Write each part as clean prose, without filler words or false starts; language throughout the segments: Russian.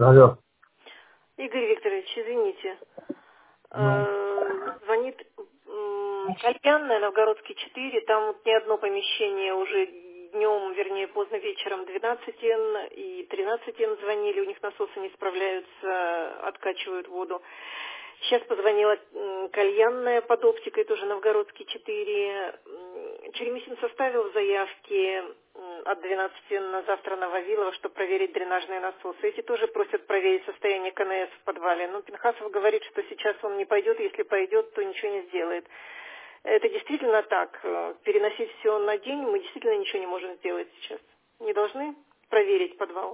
Алло. Игорь Викторович, извините. Ну, Звонит Кальянная, Новгородский 4. Там вот не одно помещение уже днем, вернее, поздно вечером 12 Н и 13 Н звонили. У них насосы не справляются, откачивают воду. Сейчас позвонила Кальянная под оптикой, тоже Новгородский 4. Черемисин составил заявки от 12 на завтра на Вавилова, чтобы проверить дренажные насосы. Эти тоже просят проверить состояние КНС в подвале. Но Пинхасов говорит, что сейчас он не пойдет, если пойдет, то ничего не сделает. Это действительно так. Переносить все на день мы действительно ничего не можем сделать сейчас. Не должны проверить подвал?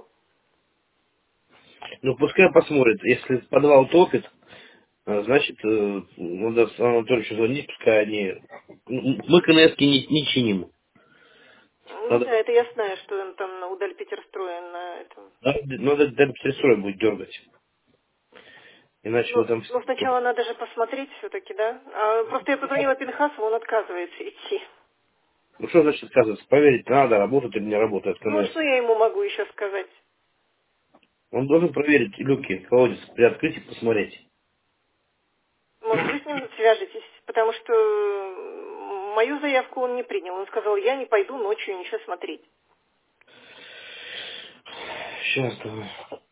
ну, пускай посмотрит. Если подвал топит, значит, надо Анатольевичу звонить, пускай они... Мы КНСки не чиним. Ну Надо, да, это я знаю, что он там на Удаль Петерстроен на этом. надо даже пристрой будет дергать. Иначе мы Ну, там... ну, сначала надо же посмотреть все-таки, да? Просто я позвонила Пинхасову, он отказывается идти. Ну, что значит отказываться? Проверить, надо, работает или не работает Ну, а КНС. что я ему могу еще сказать? Он должен проверить люки, колодец, приоткрыть и посмотреть. Может, вы с ним свяжетесь? Потому что мою заявку он не принял. Он сказал, я не пойду ночью ничего смотреть. Сейчас, давай.